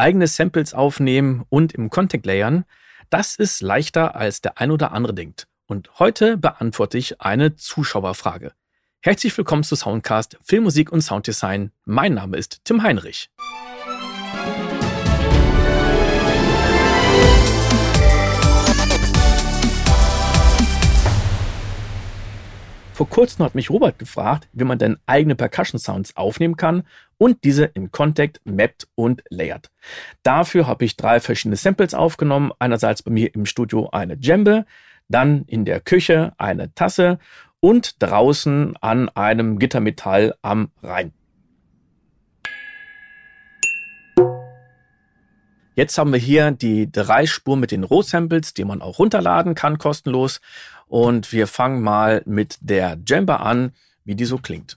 Eigene Samples aufnehmen und im Content layern, das ist leichter als der ein oder andere denkt. Und heute beantworte ich eine Zuschauerfrage. Herzlich willkommen zu Soundcast Filmmusik und Sounddesign. Mein Name ist Tim Heinrich. Vor kurzem hat mich Robert gefragt, wie man denn eigene Percussion-Sounds aufnehmen kann und diese in Contact mappt und layert. Dafür habe ich 3 verschiedene Samples aufgenommen. Einerseits bei mir im Studio eine Djembe, dann in der Küche eine Tasse und draußen an einem Gittermetall am Rhein. Jetzt haben wir hier die 3 Spuren mit den Rohsamples, die man auch runterladen kann, kostenlos. Und wir fangen mal mit der Djembe an, wie die so klingt.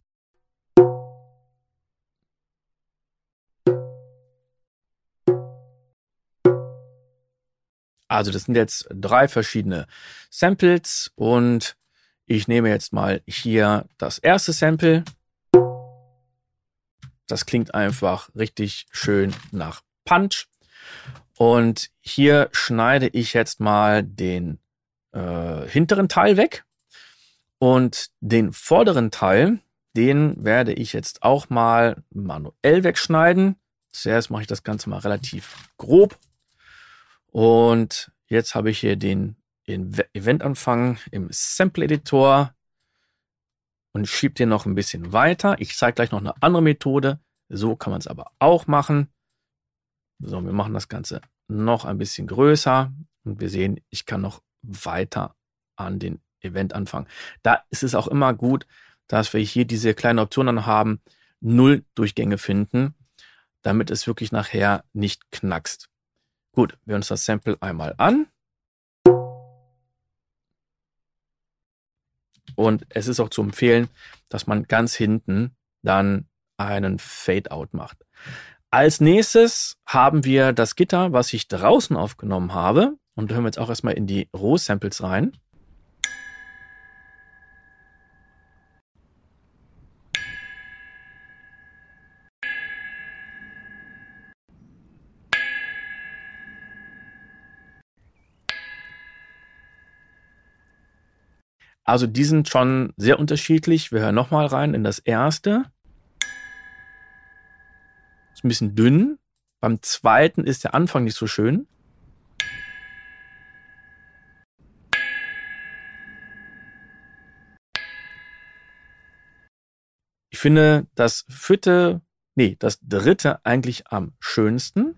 Also das sind jetzt 3 verschiedene Samples und ich nehme jetzt mal hier das erste Sample. Das klingt einfach richtig schön nach Punch. Und hier schneide ich jetzt mal den hinteren Teil weg und den vorderen Teil, den werde ich jetzt auch mal manuell wegschneiden. Zuerst mache ich das Ganze mal relativ grob und jetzt habe ich hier den Eventanfang im Sample Editor und schiebe den noch ein bisschen weiter. Ich zeige gleich noch eine andere Methode, so kann man es aber auch machen. So, wir machen das Ganze noch ein bisschen größer und wir sehen, ich kann noch weiter an den Event anfangen. Da ist es auch immer gut, dass wir hier diese kleine Option dann haben, 0 Durchgänge finden, damit es wirklich nachher nicht knackst. Gut, wir hören uns das Sample einmal an. Und es ist auch zu empfehlen, dass man ganz hinten dann einen Fade-Out macht. Als nächstes haben wir das Gitter, was ich draußen aufgenommen habe. Und da hören wir jetzt auch erstmal in die Rohsamples rein. Also die sind schon sehr unterschiedlich. Wir hören nochmal rein in das erste. Ist ein bisschen dünn. Beim zweiten ist der Anfang nicht so schön. Ich finde das dritte eigentlich am schönsten.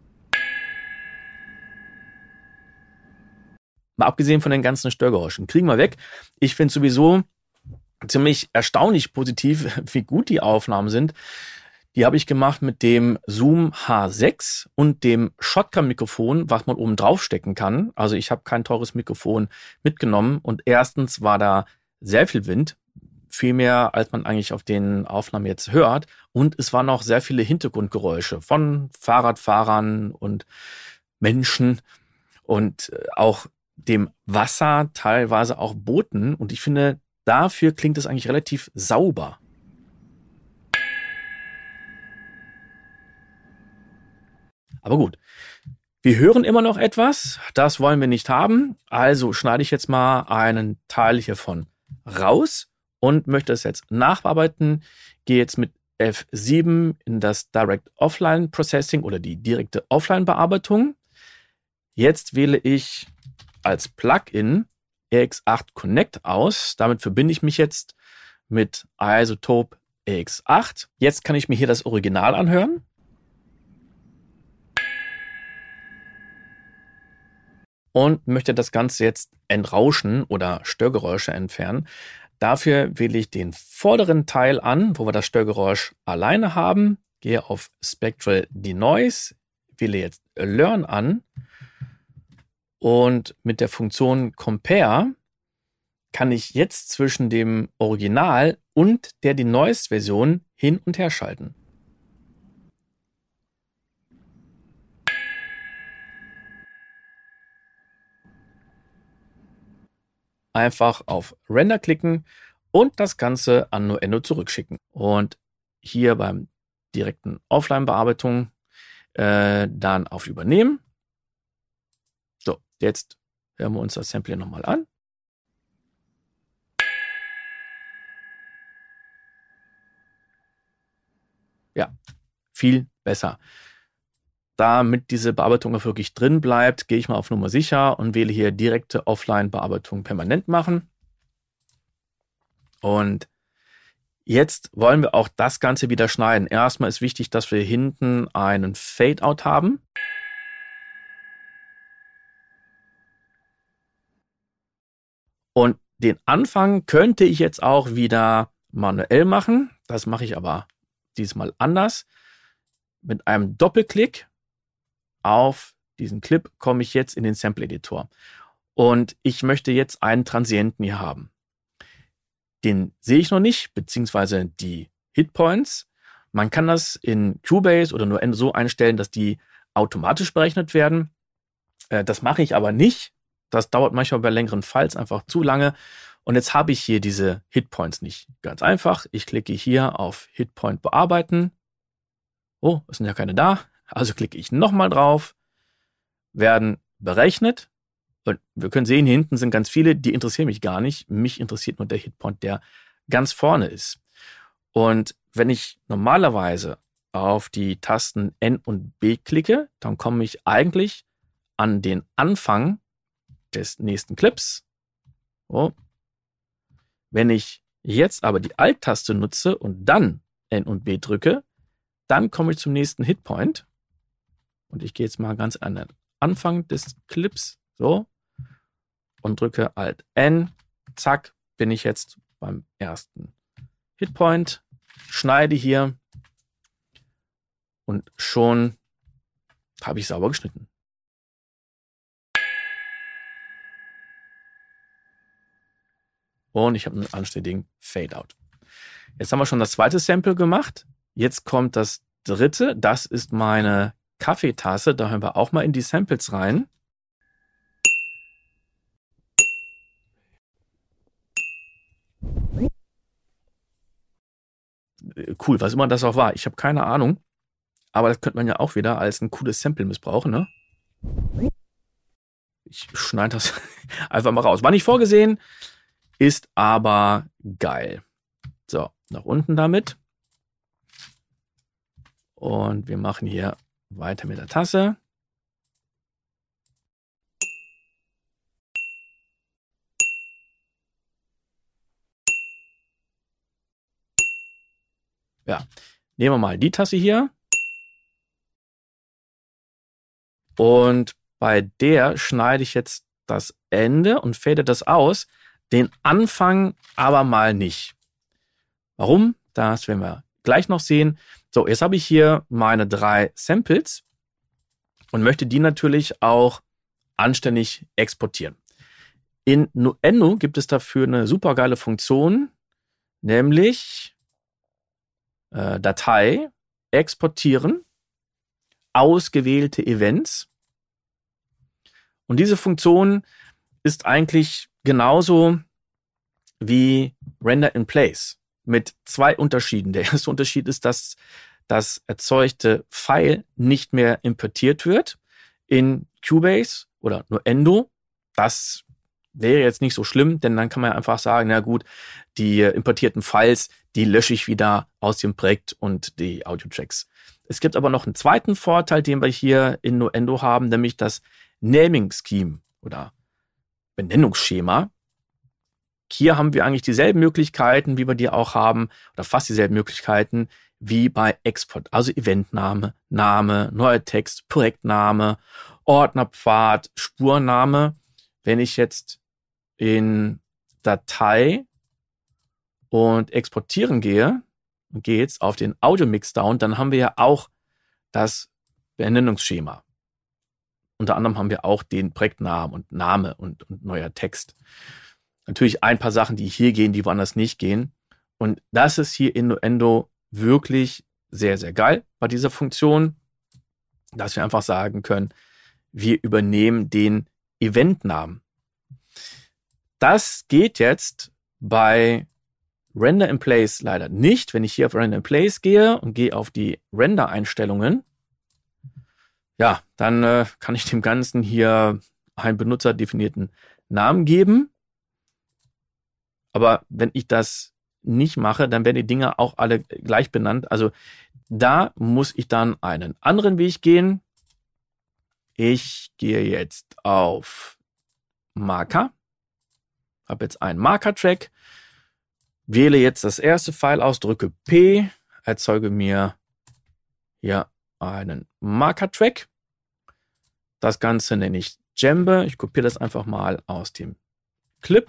Mal abgesehen von den ganzen Störgeräuschen. Kriegen wir weg. Ich finde sowieso ziemlich erstaunlich positiv, wie gut die Aufnahmen sind. Die habe ich gemacht mit dem Zoom H6 und dem Shotgun-Mikrofon, was man oben drauf stecken kann. Also ich habe kein teures Mikrofon mitgenommen. Und erstens war da sehr viel Wind. Viel mehr, als man eigentlich auf den Aufnahmen jetzt hört. Und es waren auch sehr viele Hintergrundgeräusche von Fahrradfahrern und Menschen und auch dem Wasser, teilweise auch Booten. Und ich finde, dafür klingt es eigentlich relativ sauber. Aber gut, wir hören immer noch etwas. Das wollen wir nicht haben. Also schneide ich jetzt mal einen Teil hiervon raus und möchte es jetzt nachbearbeiten. Gehe jetzt mit F7 in das Direct Offline Processing oder die direkte Offline-Bearbeitung. Jetzt wähle ich als Plugin EX8 Connect aus. Damit verbinde ich mich jetzt mit iZotope EX8. Jetzt kann ich mir hier das Original anhören. Und möchte das Ganze jetzt entrauschen oder Störgeräusche entfernen. Dafür wähle ich den vorderen Teil an, wo wir das Störgeräusch alleine haben. Gehe auf Spectral Denoise, wähle jetzt Learn an. Und mit der Funktion Compare kann ich jetzt zwischen dem Original und der Denoise-Version hin und her schalten. Einfach auf Render klicken und das Ganze an Nuendo zurückschicken. Und hier beim direkten Offline-Bearbeitung dann auf Übernehmen. So, jetzt hören wir uns das Sample nochmal an. Ja, viel besser. Damit diese Bearbeitung auch wirklich drin bleibt, gehe ich mal auf Nummer sicher und wähle hier direkte Offline-Bearbeitung permanent machen. Und jetzt wollen wir auch das Ganze wieder schneiden. Erstmal ist wichtig, dass wir hinten einen Fade-Out haben. Und den Anfang könnte ich jetzt auch wieder manuell machen. Das mache ich aber diesmal anders. Mit einem Doppelklick auf diesen Clip komme ich jetzt in den Sample Editor. Und ich möchte jetzt einen Transienten hier haben. Den sehe ich noch nicht, beziehungsweise die Hitpoints. Man kann das in Cubase oder nur so einstellen, dass die automatisch berechnet werden. Das mache ich aber nicht. Das dauert manchmal bei längeren Files einfach zu lange. Und jetzt habe ich hier diese Hitpoints nicht. Ganz einfach. Ich klicke hier auf Hitpoint bearbeiten. Oh, es sind ja keine da. Also klicke ich nochmal drauf. Werden berechnet. Und wir können sehen, hier hinten sind ganz viele, die interessieren mich gar nicht. Mich interessiert nur der Hitpoint, der ganz vorne ist. Und wenn ich normalerweise auf die Tasten N und B klicke, dann komme ich eigentlich an den Anfang des nächsten Clips. Oh. Wenn ich jetzt aber die Alt-Taste nutze und dann N und B drücke, dann komme ich zum nächsten Hitpoint. Und ich gehe jetzt mal ganz an den Anfang des Clips. So. Und drücke Alt N. Zack, bin ich jetzt beim ersten Hitpoint. Schneide hier. Und schon habe ich sauber geschnitten. Und ich habe einen anständigen Fade-Out. Jetzt haben wir schon das zweite Sample gemacht. Jetzt kommt das dritte. Das ist meine Kaffeetasse. Da hören wir auch mal in die Samples rein. Cool, was immer das auch war. Ich habe keine Ahnung. Aber das könnte man ja auch wieder als ein cooles Sample missbrauchen, ne? Ich schneide das einfach mal raus. War nicht vorgesehen, ist aber geil. So, nach unten damit. Und wir machen hier weiter mit der Tasse. Ja, nehmen wir mal die Tasse hier. Und bei der schneide ich jetzt das Ende und fade das aus. Den Anfang aber mal nicht. Warum? Das werden wir gleich noch sehen. So, jetzt habe ich hier meine 3 Samples und möchte die natürlich auch anständig exportieren. In Nuendo gibt es dafür eine super geile Funktion, nämlich Datei exportieren, ausgewählte Events. Und diese Funktion ist eigentlich genauso wie Render in Place mit 2 Unterschieden. Der erste Unterschied ist, dass das erzeugte File nicht mehr importiert wird in Cubase oder Nuendo. Das wäre jetzt nicht so schlimm, denn dann kann man einfach sagen, na gut, die importierten Files, die lösche ich wieder aus dem Projekt und die Audio-Tracks. Es gibt aber noch einen zweiten Vorteil, den wir hier in Nuendo haben, nämlich das Naming Scheme oder Benennungsschema. Hier haben wir eigentlich dieselben Möglichkeiten, wie wir die auch haben, oder fast dieselben Möglichkeiten wie bei Export. Also Eventname, Name, neuer Text, Projektname, Ordnerpfad, Spurname. Wenn ich jetzt in Datei und exportieren gehe und gehe jetzt auf den Audio Mixdown, dann haben wir ja auch das Benennungsschema. Unter anderem haben wir auch den Projektnamen und Name und neuer Text. Natürlich ein paar Sachen, die hier gehen, die woanders nicht gehen. Und das ist hier in Nuendo wirklich sehr, sehr geil bei dieser Funktion, dass wir einfach sagen können, wir übernehmen den Eventnamen. Das geht jetzt bei Render in Place leider nicht. Wenn ich hier auf Render in Place gehe und gehe auf die Render-Einstellungen, Ja, dann kann ich dem Ganzen hier einen benutzerdefinierten Namen geben. Aber wenn ich das nicht mache, dann werden die Dinger auch alle gleich benannt. Also da muss ich dann einen anderen Weg gehen. Ich gehe jetzt auf Marker, habe jetzt einen Marker-Track, wähle jetzt das erste File aus, drücke P, erzeuge mir hier einen Marker-Track. Das Ganze nenne ich Djembe. Ich kopiere das einfach mal aus dem Clip.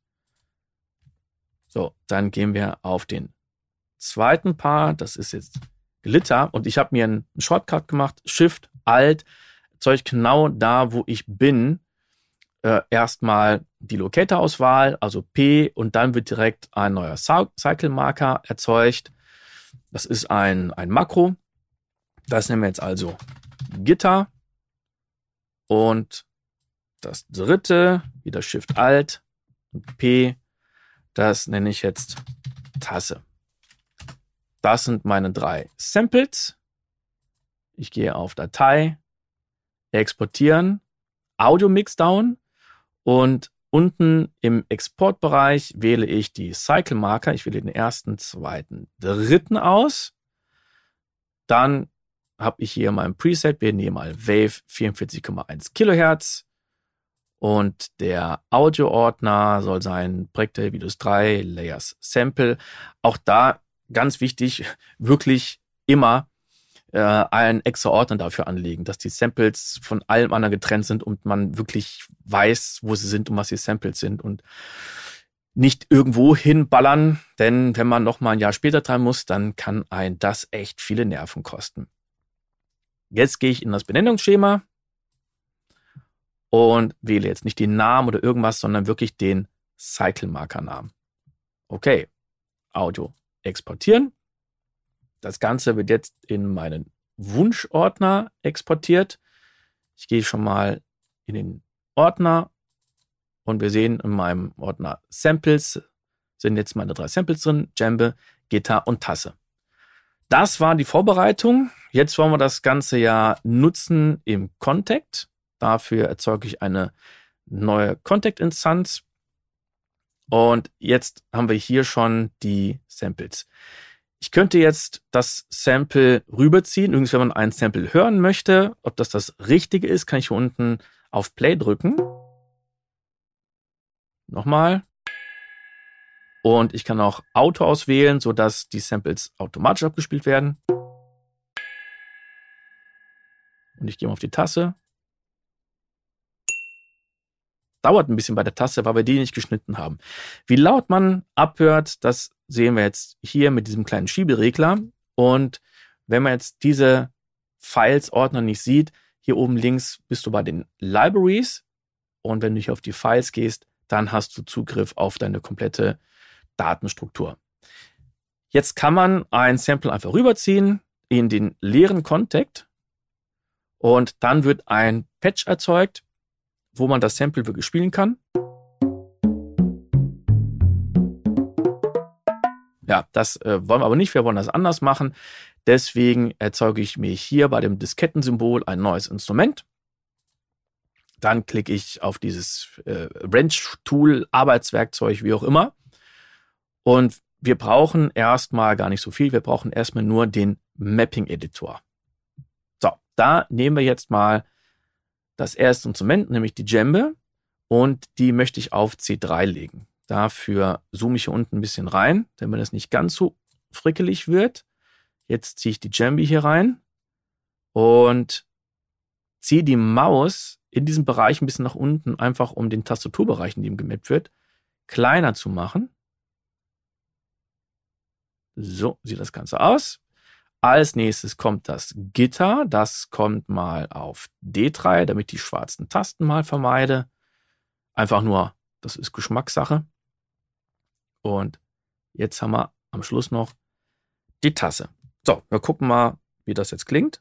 So, dann gehen wir auf den zweiten Part. Das ist jetzt Glitter. Und ich habe mir einen Shortcut gemacht. Shift, Alt, erzeugt genau da, wo ich bin. Erstmal die Locator-Auswahl, also P, und dann wird direkt ein neuer Cycle-Marker erzeugt. Das ist ein Makro. Das nehmen wir jetzt also Gitter. Und das dritte, wieder Shift Alt und P, das nenne ich jetzt Tasse. Das sind meine 3 Samples. Ich gehe auf Datei, Exportieren, Audio Mixdown und unten im Exportbereich wähle ich die Cycle Marker. Ich wähle den ersten, zweiten, dritten aus. Dann habe ich hier mein Preset. Wir nehmen mal Wave 44,1 Kilohertz. Und der Audio-Ordner soll sein Projekte Videos 3, Layers Sample. Auch da ganz wichtig, wirklich immer einen extra Ordner dafür anlegen, dass die Samples von allem anderen getrennt sind und man wirklich weiß, wo sie sind und was die Samples sind und nicht irgendwo hinballern, denn wenn man noch mal ein Jahr später dran muss, dann kann ein das echt viele Nerven kosten. Jetzt gehe ich in das Benennungsschema und wähle jetzt nicht den Namen oder irgendwas, sondern wirklich den Cycle-Marker-Namen. Okay, Audio exportieren. Das Ganze wird jetzt in meinen Wunschordner exportiert. Ich gehe schon mal in den Ordner und wir sehen in meinem Ordner Samples sind jetzt meine 3 Samples drin, Djembe, Gitter und Tasse. Das war die Vorbereitung. Jetzt wollen wir das Ganze ja nutzen im Contact. Dafür erzeuge ich eine neue Contact-Instanz. Und jetzt haben wir hier schon die Samples. Ich könnte jetzt das Sample rüberziehen. Übrigens, wenn man ein Sample hören möchte, ob das Richtige ist, kann ich hier unten auf Play drücken. Nochmal. Und ich kann auch Auto auswählen, sodass die Samples automatisch abgespielt werden. Und ich gehe mal auf die Tasse. Dauert ein bisschen bei der Taste, weil wir die nicht geschnitten haben. Wie laut man abhört, das sehen wir jetzt hier mit diesem kleinen Schieberegler. Und wenn man jetzt diese Files-Ordner nicht sieht, hier oben links bist du bei den Libraries. Und wenn du hier auf die Files gehst, dann hast du Zugriff auf deine komplette Datenstruktur. Jetzt kann man ein Sample einfach rüberziehen in den leeren Contact. Und dann wird ein Patch erzeugt, wo man das Sample wirklich spielen kann. Ja, das wollen wir aber nicht. Wir wollen das anders machen. Deswegen erzeuge ich mir hier bei dem Diskettensymbol ein neues Instrument. Dann klicke ich auf dieses Wrench-Tool, Arbeitswerkzeug, wie auch immer. Und wir brauchen erstmal gar nicht so viel. Wir brauchen erstmal nur den Mapping-Editor. So, da nehmen wir jetzt mal das erste Instrument, nämlich die Djembe, und die möchte ich auf C3 legen. Dafür zoome ich hier unten ein bisschen rein, damit es nicht ganz so frickelig wird. Jetzt ziehe ich die Djembe hier rein und ziehe die Maus in diesem Bereich ein bisschen nach unten, einfach um den Tastaturbereich, in dem gemappt wird, kleiner zu machen. So sieht das Ganze aus. Als nächstes kommt das Gitter. Das kommt mal auf D3, damit ich die schwarzen Tasten mal vermeide. Einfach nur, das ist Geschmackssache. Und jetzt haben wir am Schluss noch die Tasse. So, wir gucken mal, wie das jetzt klingt.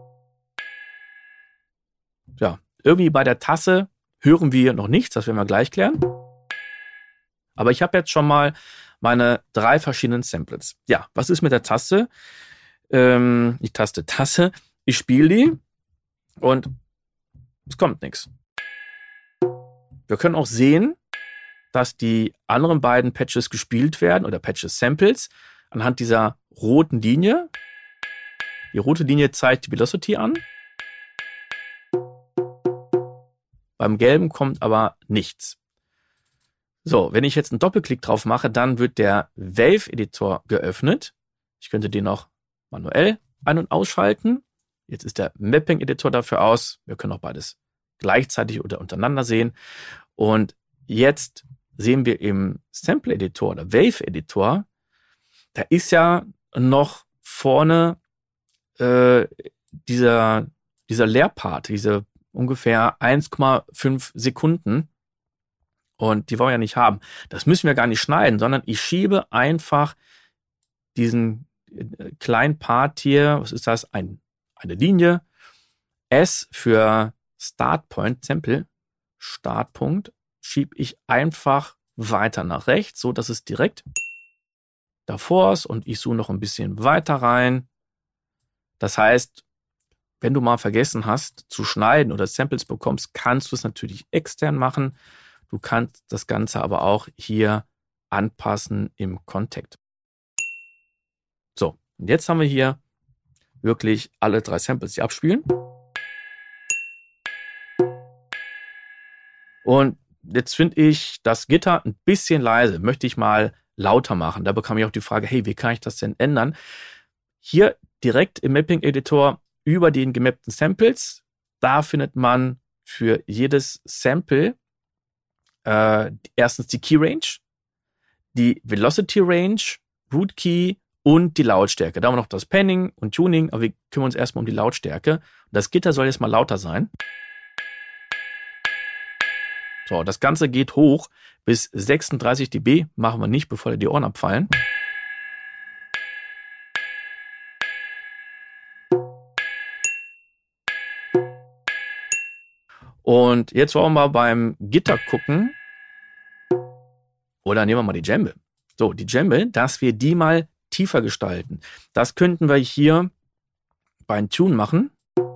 Ja, irgendwie bei der Tasse hören wir noch nichts, das werden wir gleich klären. Aber ich habe jetzt schon mal meine 3 verschiedenen Samples. Ja, was ist mit der Taste? Ich taste Tasse, ich spiele die und es kommt nichts. Wir können auch sehen, dass die anderen beiden Patches gespielt werden oder Patches-Samples anhand dieser roten Linie. Die rote Linie zeigt die Velocity an. Beim gelben kommt aber nichts. So, wenn ich jetzt einen Doppelklick drauf mache, dann wird der Wave-Editor geöffnet. Ich könnte den auch manuell ein- und ausschalten. Jetzt ist der Mapping-Editor dafür aus. Wir können auch beides gleichzeitig oder untereinander sehen. Und jetzt sehen wir im Sample-Editor oder Wave-Editor, da ist ja noch vorne dieser Leerpart, diese ungefähr 1,5 Sekunden. Und die wollen wir ja nicht haben. Das müssen wir gar nicht schneiden, sondern ich schiebe einfach diesen kleinen Part hier, was ist das? Eine Linie. S für Startpoint, Sample, Startpunkt, schiebe ich einfach weiter nach rechts, so dass es direkt davor ist und ich zoome noch ein bisschen weiter rein. Das heißt, wenn du mal vergessen hast zu schneiden oder Samples bekommst, kannst du es natürlich extern machen. Du kannst das Ganze aber auch hier anpassen im Contact. So, und jetzt haben wir hier wirklich alle 3 Samples, die abspielen. Und jetzt finde ich das Gitter ein bisschen leise. Möchte ich mal lauter machen. Da bekam ich auch die Frage, hey, wie kann ich das denn ändern? Hier direkt im Mapping-Editor über den gemappten Samples, da findet man für jedes Sample erstens die Key Range, die Velocity Range, Root Key und die Lautstärke. Da haben wir noch das Panning und Tuning, aber wir kümmern uns erstmal um die Lautstärke. Und das Gitter soll jetzt mal lauter sein. So, das Ganze geht hoch bis 36 dB. Machen wir nicht, bevor dir die Ohren abfallen. Und jetzt wollen wir mal beim Gitter gucken. Oder nehmen wir mal die Djembe. So, die Djembe, dass wir die mal tiefer gestalten. Das könnten wir hier beim Tune machen.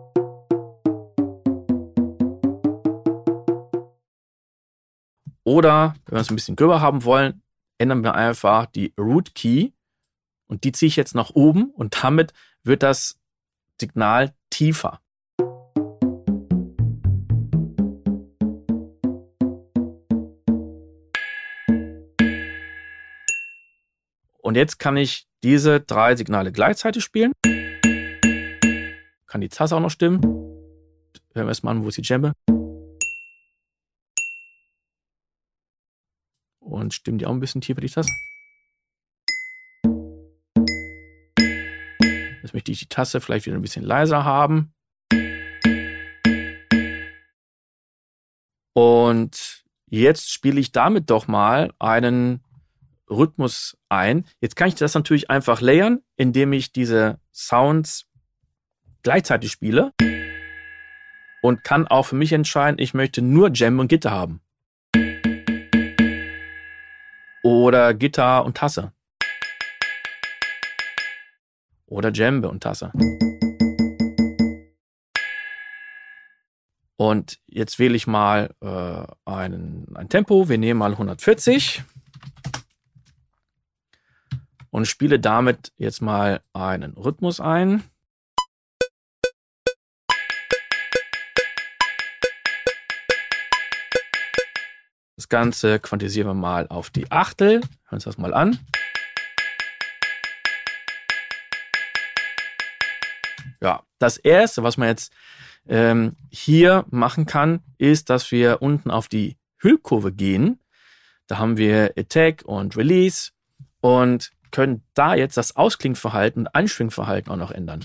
Oder, wenn wir es ein bisschen gröber haben wollen, ändern wir einfach die Root Key und die ziehe ich jetzt nach oben und damit wird das Signal tiefer. Und jetzt kann ich diese 3 Signale gleichzeitig spielen. Kann die Tasse auch noch stimmen. Hören wir erstmal an, wo ist die Djembe. Und stimmen die auch ein bisschen tiefer, die Tasse. Jetzt möchte ich die Tasse vielleicht wieder ein bisschen leiser haben. Und jetzt spiele ich damit doch mal einen Rhythmus ein. Jetzt kann ich das natürlich einfach layern, indem ich diese Sounds gleichzeitig spiele und kann auch für mich entscheiden, ich möchte nur Djembe und Gitter haben. Oder Gitter und Tasse. Oder Djembe und Tasse. Und jetzt wähle ich mal ein Tempo. Wir nehmen mal 140. Und spiele damit jetzt mal einen Rhythmus ein. Das Ganze quantisieren wir mal auf die Achtel. Hören wir uns das mal an. Ja, das erste, was man jetzt hier machen kann, ist, dass wir unten auf die Hüllkurve gehen. Da haben wir Attack und Release und können da jetzt das Ausklingverhalten und Einschwingverhalten auch noch ändern.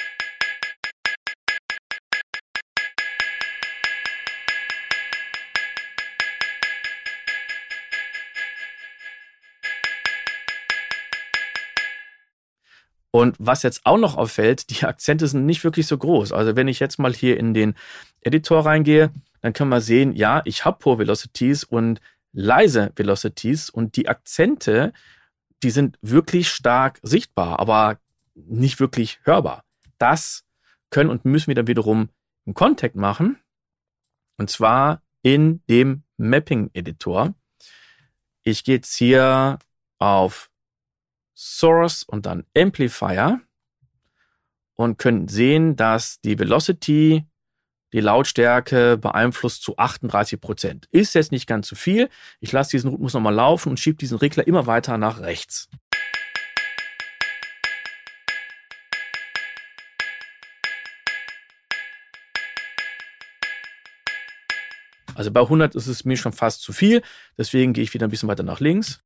Und was jetzt auch noch auffällt, die Akzente sind nicht wirklich so groß. Also wenn ich jetzt mal hier in den Editor reingehe, dann können wir sehen, ja, ich habe hohe Velocities und leise Velocities und die Akzente, die sind wirklich stark sichtbar, aber nicht wirklich hörbar. Das können und müssen wir dann wiederum einen Contact machen. Und zwar in dem Mapping-Editor. Ich gehe jetzt hier auf Source und dann Amplifier und können sehen, dass die Velocity die Lautstärke beeinflusst zu 38%. Ist jetzt nicht ganz so viel. Ich lasse diesen Rhythmus nochmal laufen und schiebe diesen Regler immer weiter nach rechts. Also bei 100 ist es mir schon fast zu viel. Deswegen gehe ich wieder ein bisschen weiter nach links.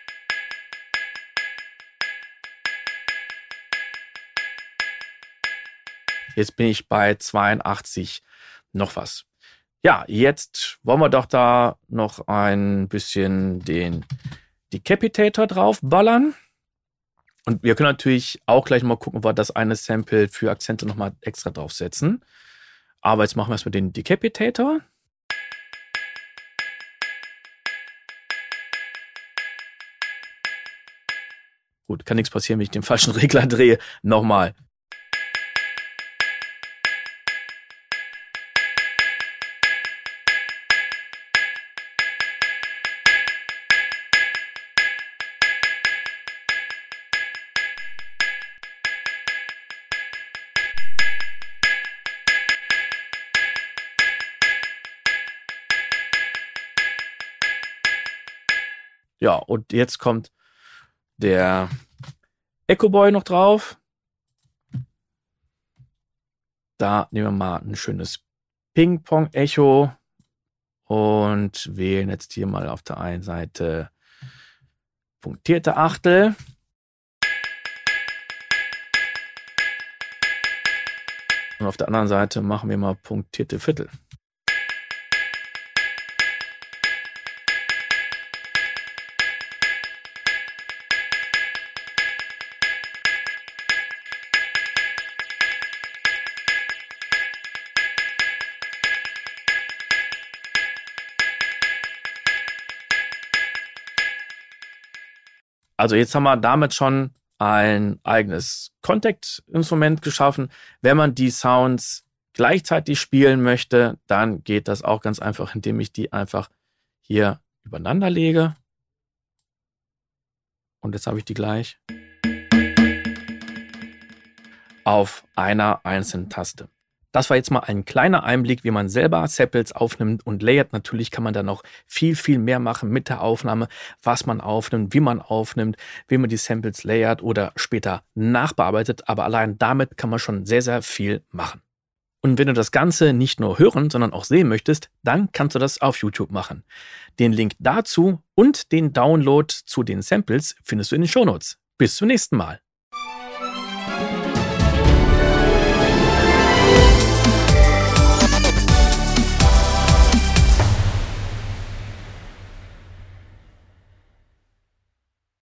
Jetzt bin ich bei 82 noch was. Ja, jetzt wollen wir doch da noch ein bisschen den Decapitator draufballern. Und wir können natürlich auch gleich mal gucken, ob wir das eine Sample für Akzente nochmal extra draufsetzen. Aber jetzt machen wir erstmal den Decapitator. Gut, kann nichts passieren, wenn ich den falschen Regler drehe. Nochmal. Ja, und jetzt kommt der Echo Boy noch drauf. Da nehmen wir mal ein schönes Ping-Pong-Echo und wählen jetzt hier mal auf der einen Seite punktierte Achtel. Und auf der anderen Seite machen wir mal punktierte Viertel. Also jetzt haben wir damit schon ein eigenes Contact-Instrument geschaffen. Wenn man die Sounds gleichzeitig spielen möchte, dann geht das auch ganz einfach, indem ich die einfach hier übereinander lege. Und jetzt habe ich die gleich auf einer einzelnen Taste. Das war jetzt mal ein kleiner Einblick, wie man selber Samples aufnimmt und layert. Natürlich kann man da noch viel, viel mehr machen mit der Aufnahme, was man aufnimmt, wie man die Samples layert oder später nachbearbeitet. Aber allein damit kann man schon sehr, sehr viel machen. Und wenn du das Ganze nicht nur hören, sondern auch sehen möchtest, dann kannst du das auf YouTube machen. Den Link dazu und den Download zu den Samples findest du in den Shownotes. Bis zum nächsten Mal.